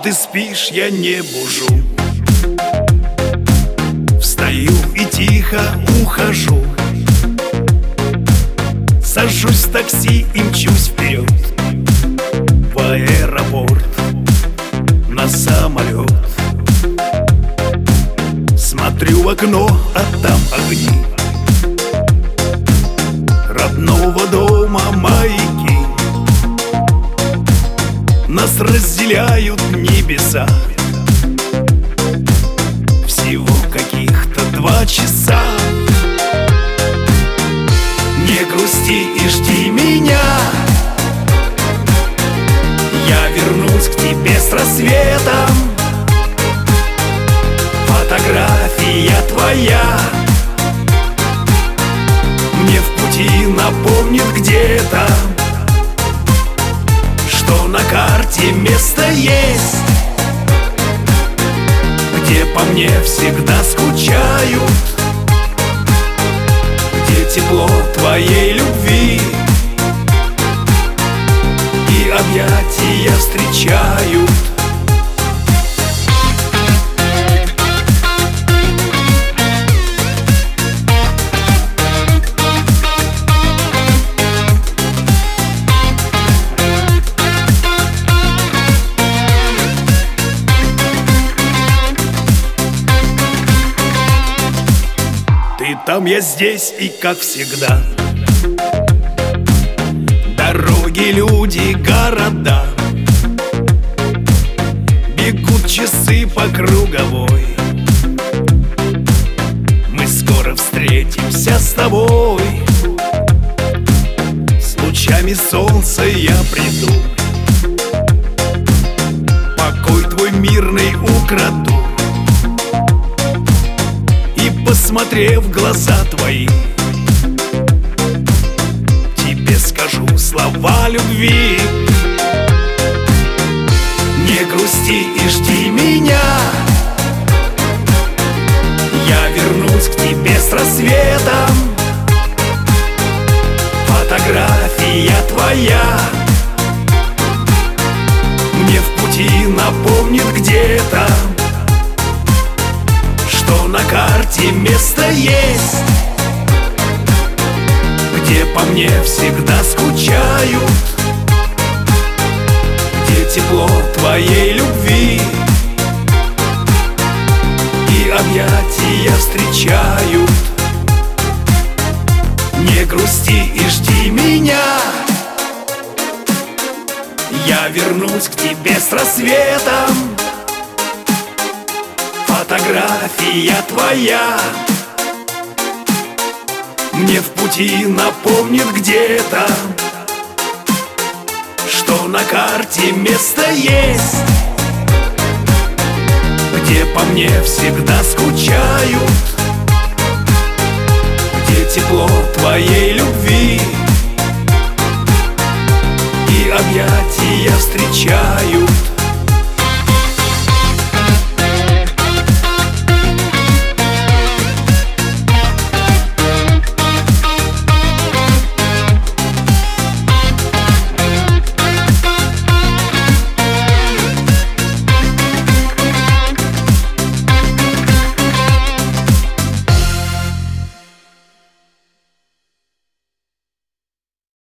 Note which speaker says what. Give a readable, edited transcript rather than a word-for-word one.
Speaker 1: ты спишь, я не бужу. Встаю и тихо ухожу. Сажусь в такси и мчусь вперед в аэропорт, на самолет. Смотрю в окно, а там огни родного дома, маяки. Нас разделяют небеса, всего каких-то 2 часа. Не грусти и жди меня, я вернусь к тебе с рассветом. Фотография твоя мне в пути напомнит где-то, что на карте место есть, где по мне всегда скучают, где тепло твоей любви и объятия встречают. Ты там, я здесь, и как всегда. Дороги, люди, города. Бегут часы по круговой. Мы скоро встретимся с тобой. С лучами солнца я приду, покой твой мирный украду. Посмотрев в глаза твои, тебе скажу слова любви. Не грусти и жди меня, я вернусь к тебе с рассветом. Фотография твоя мне в пути напомнит где-то, что на карте место есть, где по мне всегда скучают, где тепло твоей любви и объятия встречают. Не грусти и жди меня, я вернусь к тебе с рассветом. Фотография твоя мне в пути напомнит где-то, что на карте место есть, где по мне всегда скучают, где тепло твоей любви